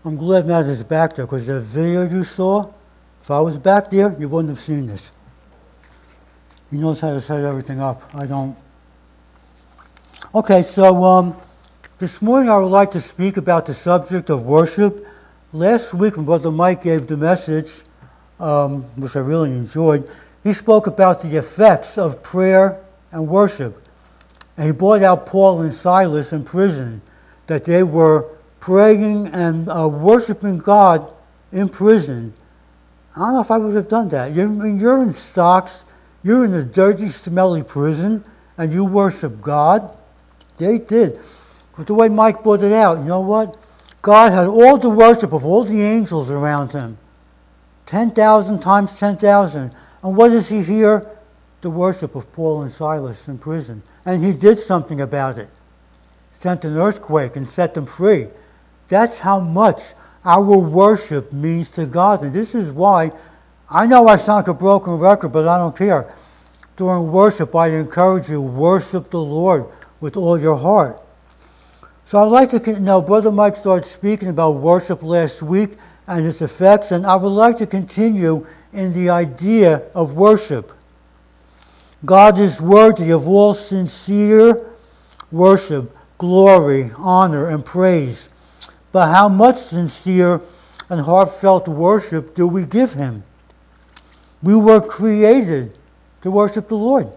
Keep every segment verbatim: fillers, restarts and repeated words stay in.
I'm glad Matt is back there, because the video you saw, if I was back there, you wouldn't have seen this. He knows how to set everything up. I don't. Okay, so um, this morning I would like to speak about the subject of worship. Last week when Brother Mike gave the message, um, which I really enjoyed, he spoke about the effects of prayer and worship. And he brought out Paul and Silas in prison, that they were praying and uh, worshiping God in prison. I don't know if I would have done that. You're, when you're in stocks, you're in a dirty, smelly prison, and you worship God. They did. But the way Mike brought it out, you know what? God had all the worship of all the angels around him. ten thousand times ten thousand. And what does he hear? The worship of Paul and Silas in prison. And he did something about it. Sent an earthquake and set them free. That's how much our worship means to God. And this is why, I know I sound like a broken record, but I don't care. During worship, I encourage you, worship the Lord with all your heart. So I'd like to, now Brother Mike started speaking about worship last week and its effects, and I would like to continue in the idea of worship. God is worthy of all sincere worship, glory, honor, and praise. But how much sincere and heartfelt worship do we give him? We were created to worship the Lord.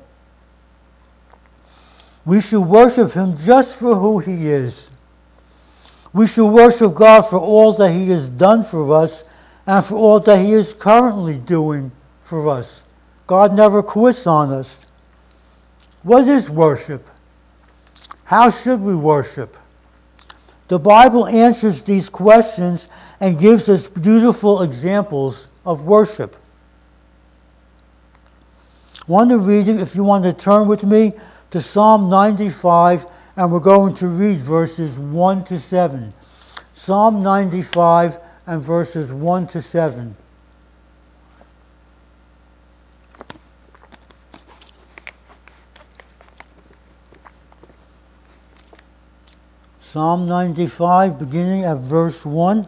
We should worship him just for who he is. We should worship God for all that he has done for us and for all that he is currently doing for us. God never quits on us. What is worship? How should we worship? The Bible answers these questions and gives us beautiful examples of worship. I want to read it, if you want to turn with me to Psalm ninety-five, and we're going to read verses one to seven. Psalm ninety-five and verses one to seven. Psalm ninety-five, beginning at verse one.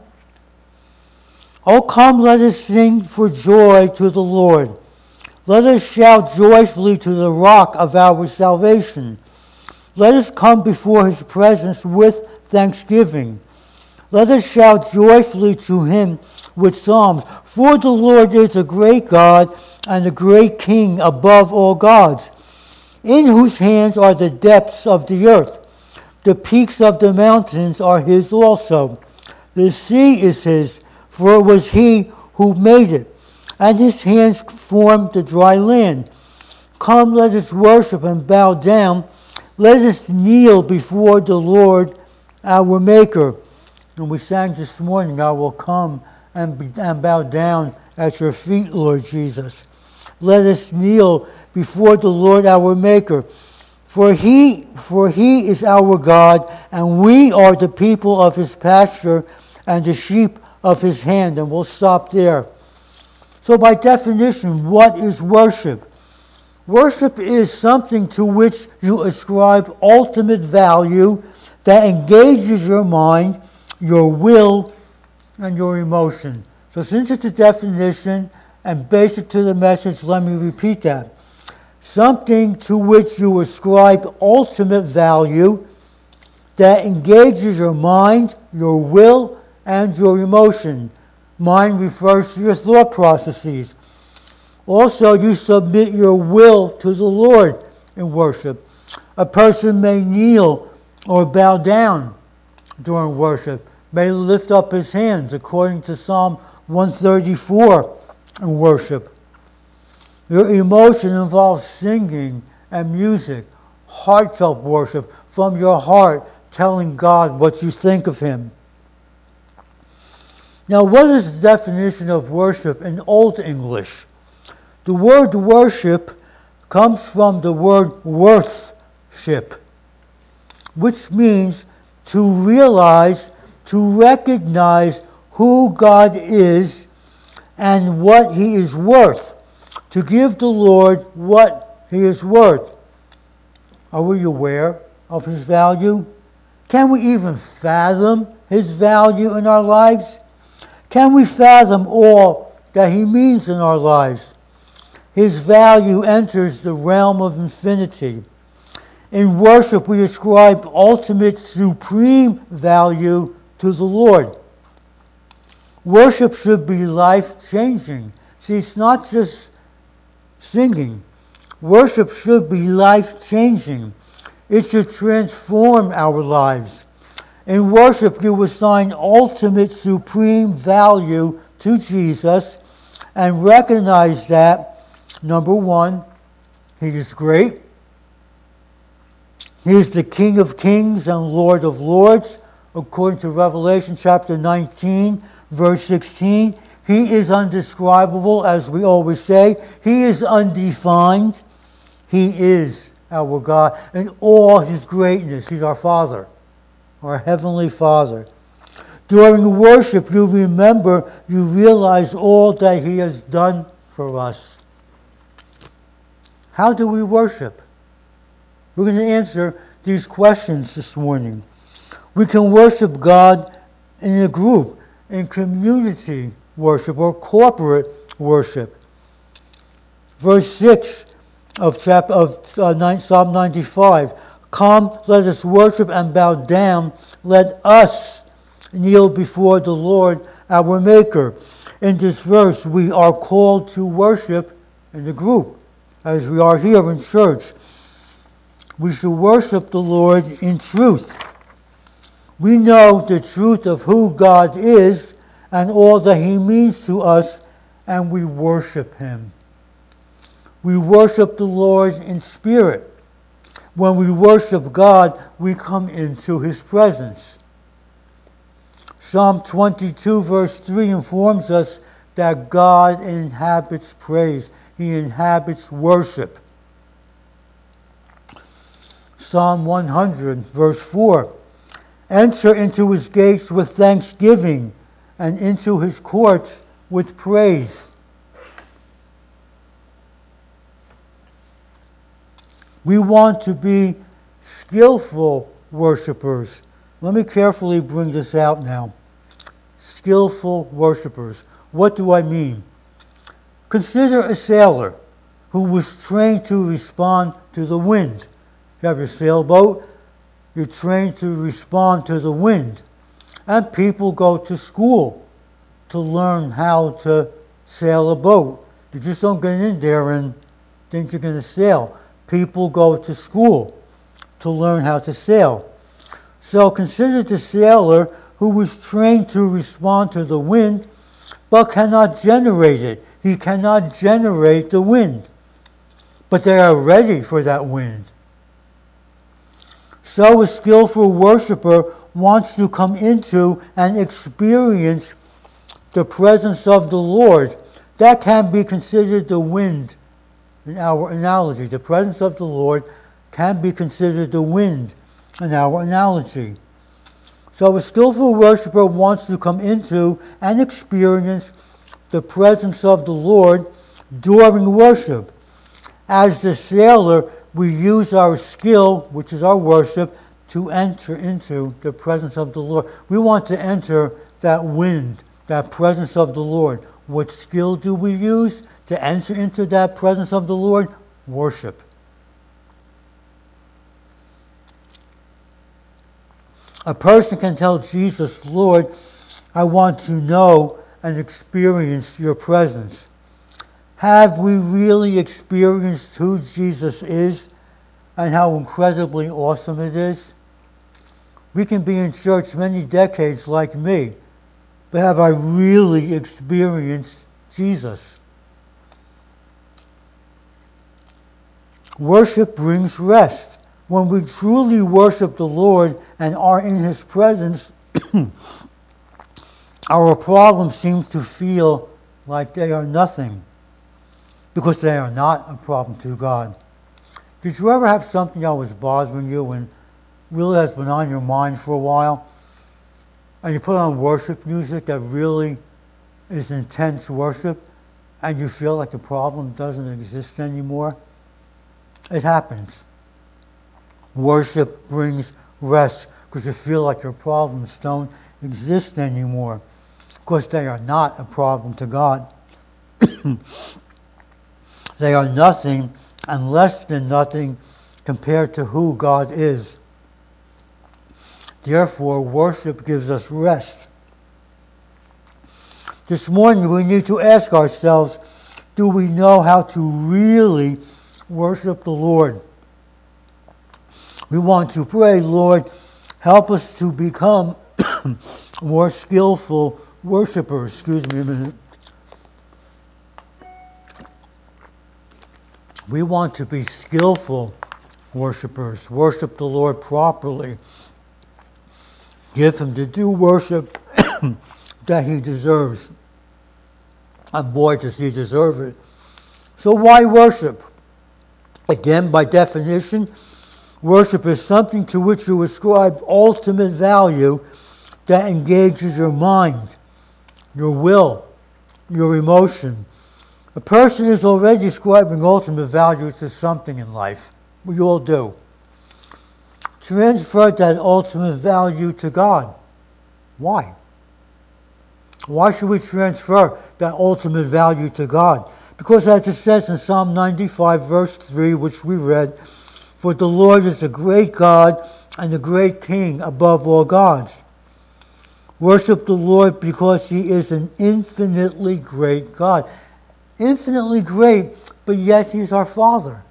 O come, let us sing for joy to the Lord. Let us shout joyfully to the rock of our salvation. Let us come before his presence with thanksgiving. Let us shout joyfully to him with psalms. For the Lord is a great God and a great King above all gods, in whose hands are the depths of the earth. The peaks of the mountains are his also. The sea is his, for it was he who made it, and his hands formed the dry land. Come, let us worship and bow down. Let us kneel before the Lord our Maker. And we sang this morning, I will come and, be, and bow down at your feet, Lord Jesus. Let us kneel before the Lord our Maker. For he, for he is our God, and we are the people of his pasture and the sheep of his hand. And we'll stop there. So by definition, what is worship? Worship is something to which you ascribe ultimate value that engages your mind, your will, and your emotion. So since it's a definition and basic to the message, let me repeat that. Something to which you ascribe ultimate value that engages your mind, your will, and your emotion. Mind refers to your thought processes. Also, you submit your will to the Lord in worship. A person may kneel or bow down during worship, may lift up his hands according to Psalm one thirty-four in worship. Your emotion involves singing and music, heartfelt worship from your heart, telling God what you think of him. Now, what is the definition of worship in Old English? The word worship comes from the word worthship, which means to realize, to recognize who God is and what he is worth, to give the Lord what he is worth. Are we aware of his value? Can we even fathom his value in our lives? Can we fathom all that he means in our lives? His value enters the realm of infinity. In worship, we ascribe ultimate, supreme value to the Lord. Worship should be life-changing. See, it's not just singing. Worship should be life-changing. It should transform our lives. In worship, you assign ultimate, supreme value to Jesus and recognize that, number one, he is great. He is the King of kings and Lord of lords, according to Revelation chapter nineteen, verse sixteen. He is undescribable, as we always say. He is undefined. He is our God in all his greatness. He's our Father, our Heavenly Father. During worship, you remember, you realize all that he has done for us. How do we worship? We're going to answer these questions this morning. We can worship God in a group, in community worship or corporate worship. Verse six of chapter of uh, Psalm ninety-five. Come, let us worship and bow down. Let us kneel before the Lord our Maker. In this verse, we are called to worship in a group, as we are here in church. We should worship the Lord in truth. We know the truth of who God is and all that he means to us, and we worship him. We worship the Lord in spirit. When we worship God, we come into his presence. Psalm twenty-two, verse three informs us that God inhabits praise. He inhabits worship. Psalm one hundred, verse four. Enter into his gates with thanksgiving and into his courts with praise. We want to be skillful worshipers. Let me carefully bring this out now. Skillful worshipers. What do I mean? Consider a sailor who was trained to respond to the wind. You have your sailboat, you're trained to respond to the wind. And people go to school to learn how to sail a boat. You just don't get in there and think you're going to sail. People go to school to learn how to sail. So consider the sailor who was trained to respond to the wind, but cannot generate it. He cannot generate the wind. But they are ready for that wind. So a skillful worshiper wants to come into and experience the presence of the Lord. That can be considered the wind in our analogy. The presence of the Lord can be considered the wind in our analogy. So a skillful worshiper wants to come into and experience the presence of the Lord during worship. As the sailor, we use our skill, which is our worship, to enter into the presence of the Lord. We want to enter that wind, that presence of the Lord. What skill do we use to enter into that presence of the Lord? Worship. A person can tell Jesus, Lord, I want to know and experience your presence. Have we really experienced who Jesus is and how incredibly awesome it is? We can be in church many decades like me, but have I really experienced Jesus? Worship brings rest. When we truly worship the Lord and are in his presence, our problems seem to feel like they are nothing, because they are not a problem to God. Did you ever have something that was bothering you and really has been on your mind for a while, and you put on worship music that really is intense worship, and you feel like the problem doesn't exist anymore? It happens. Worship brings rest because you feel like your problems don't exist anymore. Of course, they are not a problem to God. They are nothing and less than nothing compared to who God is. Therefore, worship gives us rest. This morning, we need to ask ourselves, do we know how to really worship the Lord? We want to pray, Lord, help us to become more skillful worshipers. Excuse me a minute. We want to be skillful worshipers, worship the Lord properly, give Him the due worship that He deserves. And boy, does He deserve it. So why worship? Again, by definition, worship is something to which you ascribe ultimate value that engages your mind, your will, your emotion. A person is already ascribing ultimate value to something in life. We all do. Transfer that ultimate value to God. Why? Why should we transfer that ultimate value to God? Because as it says in Psalm ninety-five, verse three, which we read, for the Lord is a great God and a great King above all gods. Worship the Lord because He is an infinitely great God. Infinitely great, but yet He's our Father.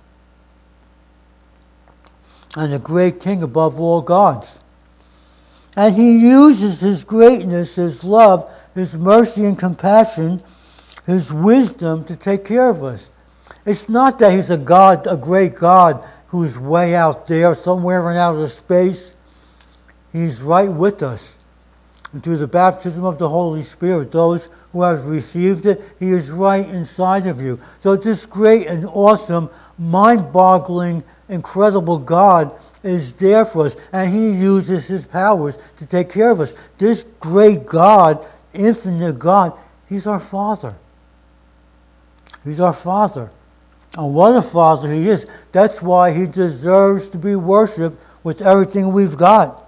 And a great King above all gods. And He uses His greatness, His love, His mercy and compassion, His wisdom to take care of us. It's not that He's a God, a great God, who's way out there, somewhere in outer space. He's right with us. And through the baptism of the Holy Spirit, those who have received it, He is right inside of you. So this great and awesome, mind-boggling, incredible God is there for us, and He uses His powers to take care of us. This great God, infinite God, He's our Father. He's our Father. And what a Father He is. That's why He deserves to be worshipped with everything we've got.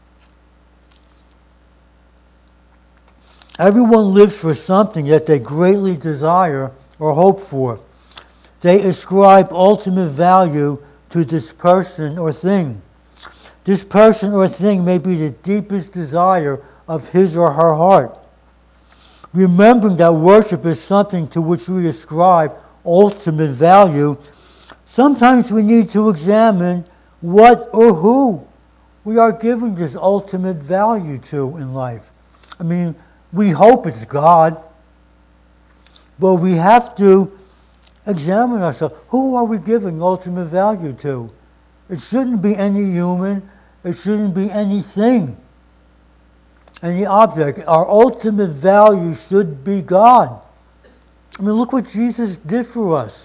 Everyone lives for something that they greatly desire or hope for. They ascribe ultimate value to this person or thing. This person or thing may be the deepest desire of his or her heart. Remembering that worship is something to which we ascribe ultimate value, sometimes we need to examine what or who we are giving this ultimate value to in life. I mean, we hope it's God, but we have to examine ourselves. Who are we giving ultimate value to? It shouldn't be any human. It shouldn't be anything, any object. Our ultimate value should be God. I mean, look what Jesus did for us.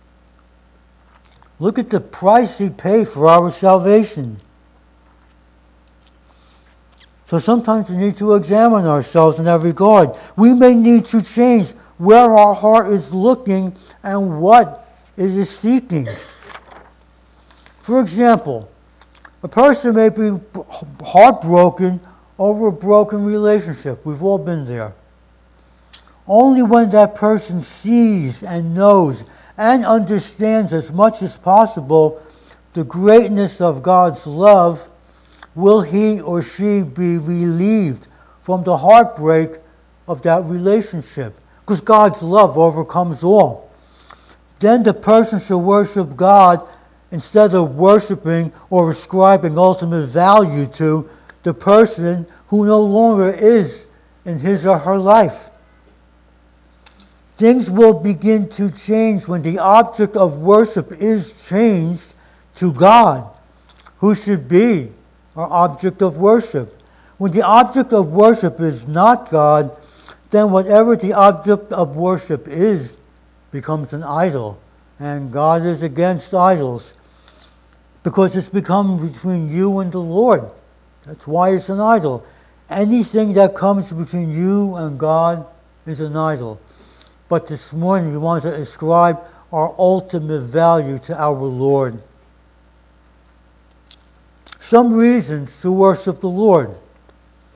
Look at the price He paid for our salvation. So sometimes we need to examine ourselves in that regard. We may need to change where our heart is looking and what it is seeking. For example, a person may be heartbroken over a broken relationship. We've all been there. Only when that person sees and knows and understands as much as possible the greatness of God's love will he or she be relieved from the heartbreak of that relationship. Because God's love overcomes all. Then the person should worship God instead of worshiping or ascribing ultimate value to the person who no longer is in his or her life. Things will begin to change when the object of worship is changed to God, who should be our object of worship. When the object of worship is not God, then whatever the object of worship is becomes an idol. And God is against idols because it's become between you and the Lord. That's why it's an idol. Anything that comes between you and God is an idol. But this morning we want to ascribe our ultimate value to our Lord. Some reasons to worship the Lord.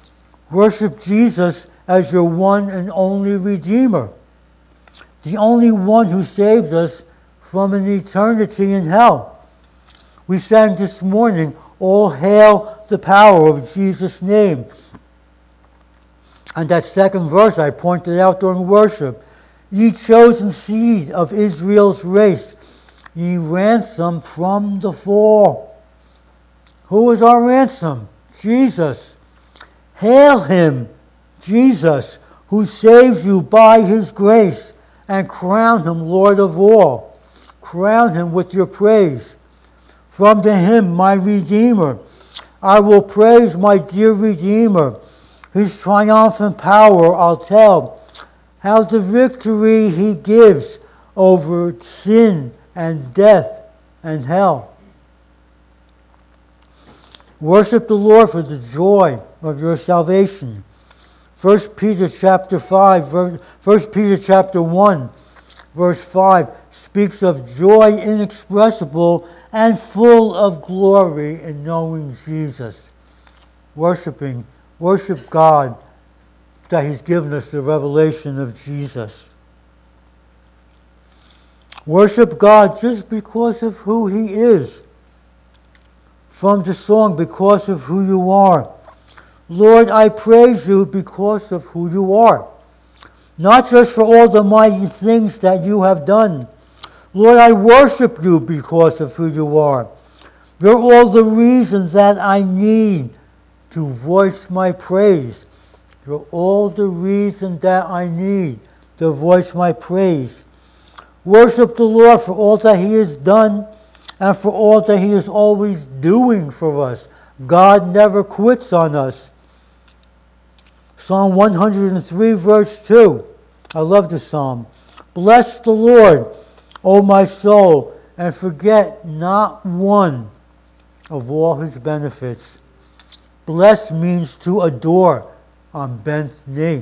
Worship Jesus as your one and only Redeemer, the only one who saved us from an eternity in hell. We sang this morning, "All hail the power of Jesus' name." And that second verse I pointed out during worship, "Ye chosen seed of Israel's race, ye ransomed from the fall." Who is our ransom? Jesus. Hail him, Jesus, who saves you by his grace, and crown him Lord of all. Crown him with your praise. From to him, my Redeemer, I will praise my dear Redeemer. His triumphant power I'll tell, how the victory he gives over sin and death and hell. Worship the Lord for the joy of your salvation. First Peter chapter five, First Peter chapter one, verse five speaks of joy inexpressible and full of glory in knowing Jesus. Worshiping, worship God that he's given us the revelation of Jesus. Worship God just because of who he is. From the song, "Because of who you are." Lord, I praise you because of who you are. Not just for all the mighty things that you have done. Lord, I worship you because of who you are. You're all the reasons that I need to voice my praise. You're all the reason that I need to voice my praise. Worship the Lord for all that he has done and for all that he is always doing for us. God never quits on us. Psalm one hundred three, verse two. I love this psalm. "Bless the Lord, O my soul, and forget not one of all his benefits." Bless means to adore on bent knee.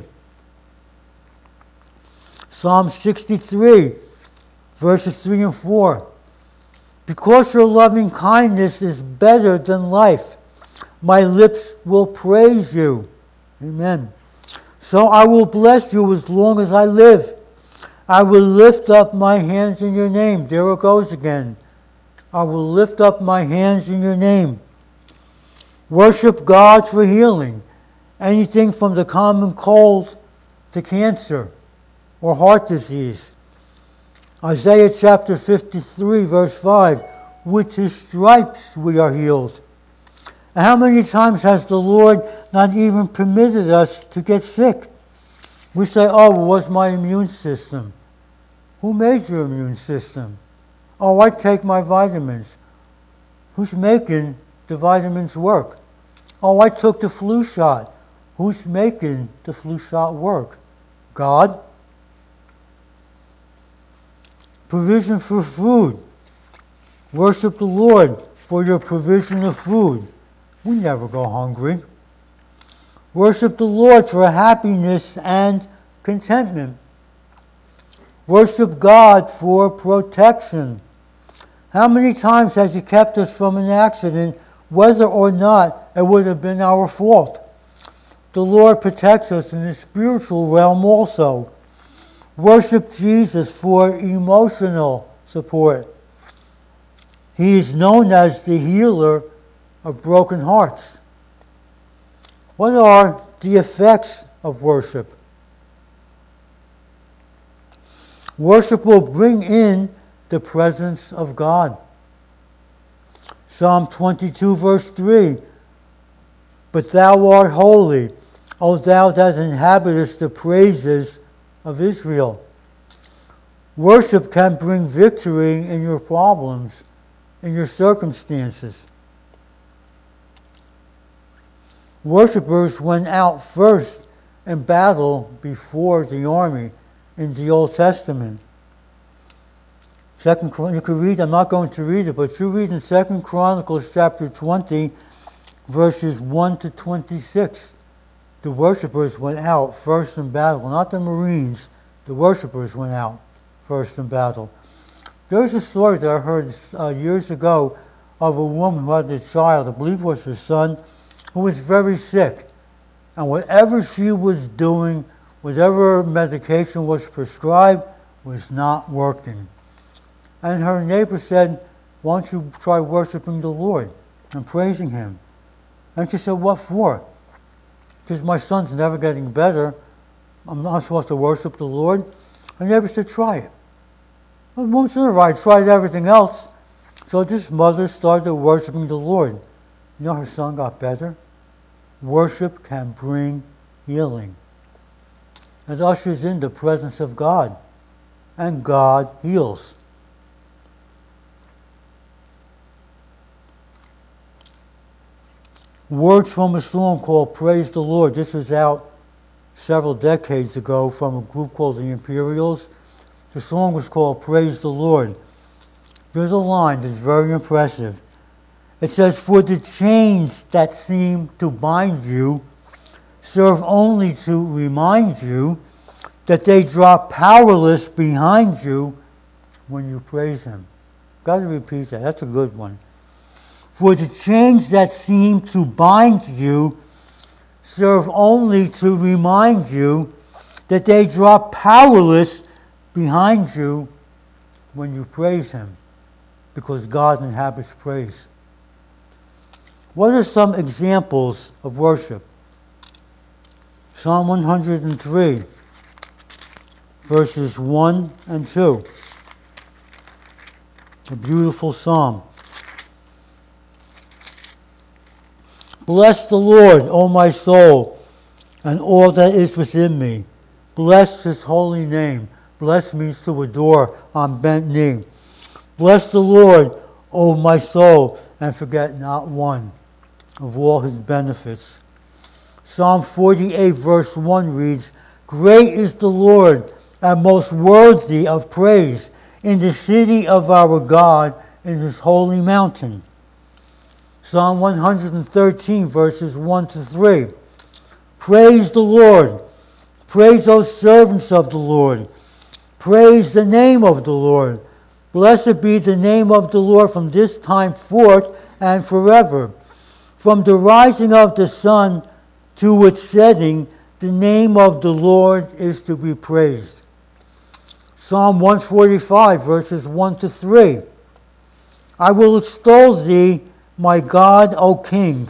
Psalm sixty-three, verses three and four. "Because your loving kindness is better than life, my lips will praise you." Amen. "So I will bless you as long as I live. I will lift up my hands in your name." There it goes again. I will lift up my hands in your name. Worship God for healing. Anything from the common cold to cancer or heart disease. Isaiah chapter fifty-three, verse five, "With his stripes we are healed." And how many times has the Lord not even permitted us to get sick? We say, "Oh, it was my immune system." Who made your immune system? "Oh, I take my vitamins." Who's making the vitamins work? "Oh, I took the flu shot." Who's making the flu shot work? God. Provision for food. Worship the Lord for your provision of food. We never go hungry. Worship the Lord for happiness and contentment. Worship God for protection. How many times has he kept us from an accident, whether or not it would have been our fault? The Lord protects us in the spiritual realm also. Worship Jesus for emotional support. He is known as the healer of broken hearts. What are the effects of worship? Worship will bring in the presence of God. Psalm twenty-two, verse three. "But thou art holy, O thou that inhabitest the praises of Israel." Worship can bring victory in your problems, in your circumstances. Worshippers went out first in battle before the army in the Old Testament. Second, you can read, I'm not going to read it, but you read in Second Chronicles chapter twenty, verses one to twenty-six. The worshippers went out first in battle, not the Marines. The worshippers went out first in battle. There's a story that I heard uh, years ago of a woman who had a child, I believe it was her son, who was very sick. And whatever she was doing, whatever medication was prescribed, was not working. And her neighbor said, why don't you try worshiping the Lord and praising Him? And she said, what for? Because my son's never getting better. I'm not supposed to worship the Lord. Her neighbor said, try it. Well, once in a while, I tried everything else. So this mother started worshiping the Lord. You know, her son got better. Worship can bring healing. It ushers in the presence of God. And God heals. Words from a song called Praise the Lord. This was out several decades ago from a group called the Imperials. The song was called Praise the Lord. There's a line that's very impressive. It says, for the chains that seem to bind you serve only to remind you that they drop powerless behind you when you praise Him. Got to repeat that. That's a good one. For the chains that seem to bind you serve only to remind you that they drop powerless behind you when you praise Him, because God inhabits praise. What are some examples of worship? Psalm one hundred three, verses one and two. A beautiful psalm. Bless the Lord, O my soul, and all that is within me. Bless His holy name. Bless means to adore on bent knee. Bless the Lord, O my soul, and forget not one of all His benefits. Psalm forty-eight, verse one reads, great is the Lord, and most worthy of praise, in the city of our God, in His holy mountain. Psalm one hundred thirteen, verses one to three. Praise the Lord. Praise those servants of the Lord. Praise the name of the Lord. Blessed be the name of the Lord from this time forth and forever. From the rising of the sun to its setting, the name of the Lord is to be praised. Psalm one forty-five, verses one to three. I will extol Thee, my God, O King.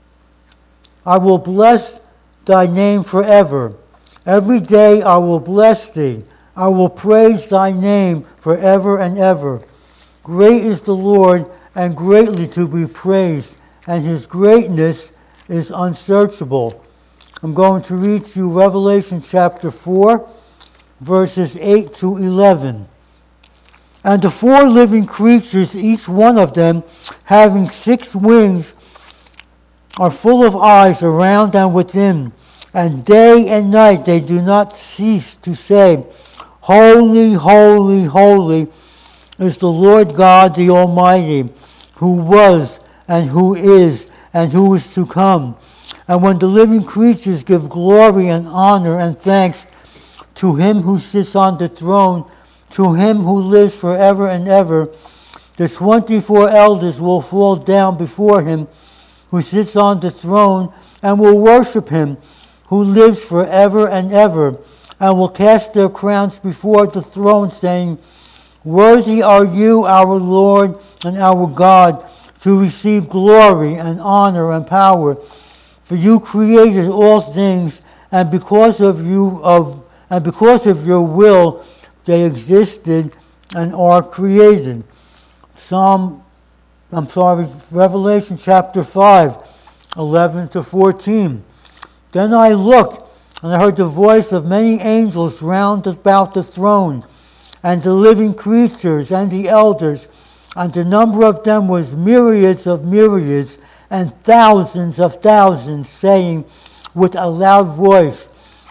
I will bless Thy name forever. Every day I will bless Thee. I will praise Thy name forever and ever. Great is the Lord, and greatly to be praised, and His greatness is unsearchable. I'm going to read to you Revelation chapter four, verses eight to eleven. And the four living creatures, each one of them having six wings, are full of eyes around and within. And day and night they do not cease to say, Holy, holy, holy is the Lord God the Almighty, who was and who is and who is to come. And when the living creatures give glory and honor and thanks to Him who sits on the throne, to Him who lives forever and ever, the twenty-four elders will fall down before Him who sits on the throne and will worship Him who lives forever and ever, and will cast their crowns before the throne, saying, Worthy are you, our Lord and our God, to receive glory and honor and power. For you created all things, and because of you of and because of your will they existed and are created. Psalm, I'm sorry, Revelation chapter five, eleven to fourteen. Then I looked, and I heard the voice of many angels round about the throne, and the living creatures, and the elders, and the number of them was myriads of myriads, and thousands of thousands, saying with a loud voice,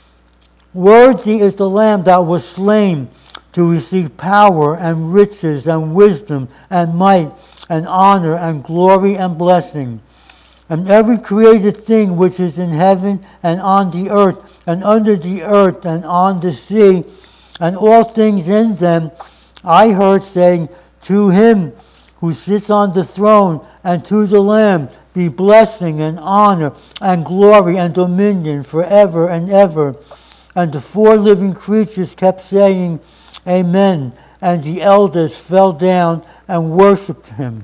Worthy is the Lamb that was slain to receive power and riches and wisdom and might and honor and glory and blessing. And every created thing which is in heaven and on the earth and under the earth and on the sea and all things in them, I heard saying, To Him who sits on the throne and to the Lamb be blessing and honor and glory and dominion forever and ever. And the four living creatures kept saying, Amen. And the elders fell down and worshipped him.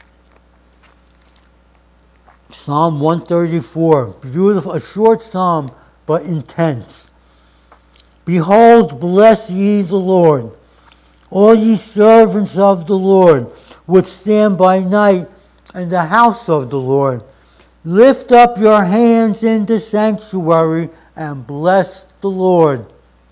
Psalm one thirty-four, beautiful, a short psalm, but intense. Behold, bless ye the Lord, all ye servants of the Lord, which stand by night in the house of the Lord. Lift up your hands in the sanctuary and bless the Lord.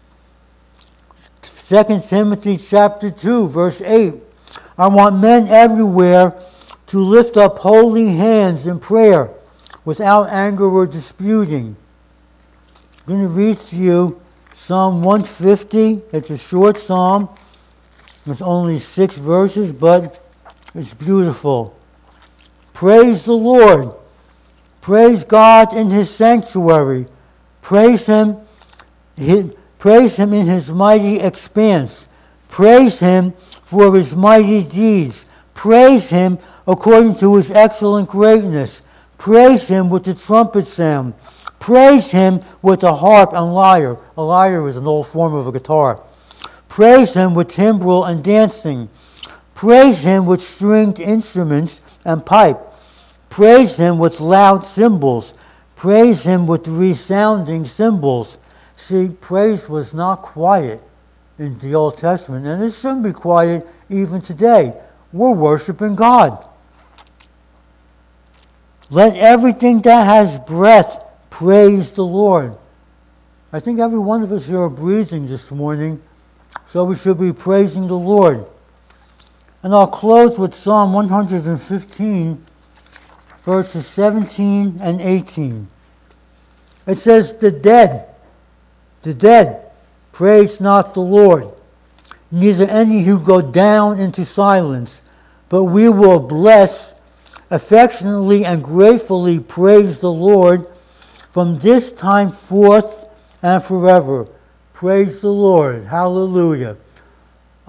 Second Timothy chapter two, verse eight. I want men everywhere to lift up holy hands in prayer without anger or disputing. I'm going to read to you Psalm one fifty. It's a short psalm. It's only six verses, but it's beautiful. Praise the Lord. Praise God in his sanctuary. Praise him, his, praise him in his mighty expanse. Praise him for his mighty deeds. Praise him according to his excellent greatness. Praise him with the trumpet sound. Praise him with the harp and lyre. A lyre is an old form of a guitar. Praise him with timbrel and dancing. Praise him with stringed instruments and pipe. Praise him with loud cymbals. Praise him with resounding cymbals. See, praise was not quiet in the Old Testament, and it shouldn't be quiet even today. We're worshiping God. Let everything that has breath praise the Lord. I think every one of us here are breathing this morning, so we should be praising the Lord. And I'll close with Psalm one fifteen, verses seventeen and eighteen. It says, The dead, the dead, praise not the Lord, neither any who go down into silence, but we will bless, affectionately and gratefully praise the Lord from this time forth and forever. Praise the Lord. Hallelujah.